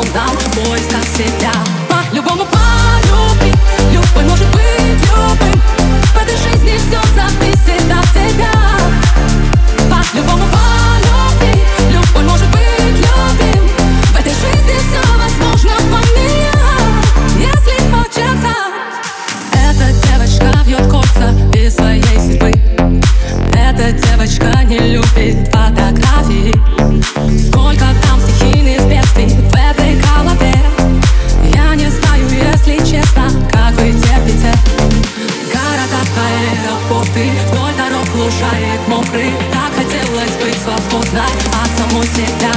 нам в поисках себя. По-любому полюби, любой может быть любым. В этой жизни все зависит от тебя. По-любому полюби, любой может быть любым. В этой жизни все возможно поменять, если хочется. Эта девочка вьет кольца из своей судьбы. Эта девочка не любит фотографии. Сколько там стихийных бедствий в этой голове. Я не знаю, если честно, как вы терпите. Города, аэропорты, вдоль дорог лужаек мокрых. Так хотелось быть свободной от самой себя.